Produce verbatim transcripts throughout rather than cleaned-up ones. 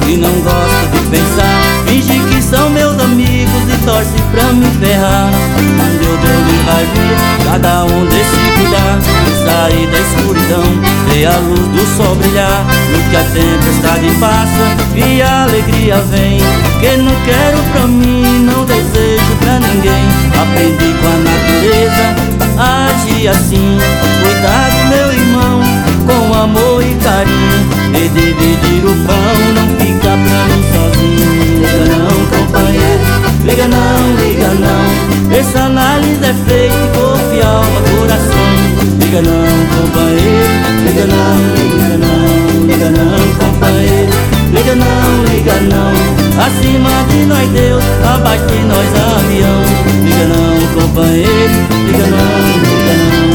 que não gosta de pensar. Finge que são meus amigos e torce pra me ferrar. Quando eu Deus vai vir, cada um decide cuidar e sair da escuridão, ver a luz do sol brilhar. No que a tempestade passa e a alegria vem, que não quero pra mim, não desejo pra ninguém. Aprendi com a natureza a agir assim, cuidar do meu irmão com amor e carinho, e dividir o pão, não fica pra mim sozinho. Liga não, companheiro, liga não, liga não, essa análise é feita de corpo e alma, coração. Liga não, companheiro, liga não, liga não, liga não, companheiro, liga não, liga não, acima de nós Deus, abaixo de nós avião. Liga não, companheiro, liga não, liga não.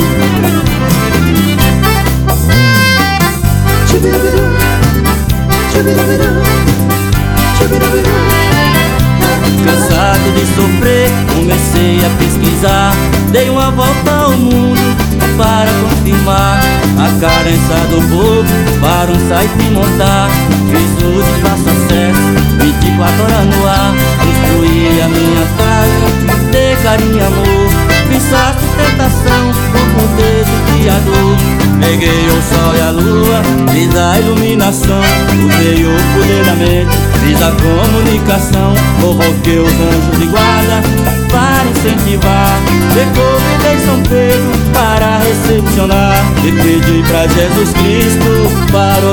Cansado de sofrer, comecei a pesquisar, dei uma volta ao mundo para confirmar a carência do povo, para um site montar. Fiz uso de fácil acesso, vinte e quatro horas no ar, construí a minha casa de carinho e amor, fiz a sustentação do poder do Criador. Peguei o sol e a lua, fiz a iluminação, usei o poder da mente, fiz a comunicação, convoquei os anjos de guarda para incentivar, convidei São Pedro para recepcionar e pedi pra Jesus Cristo para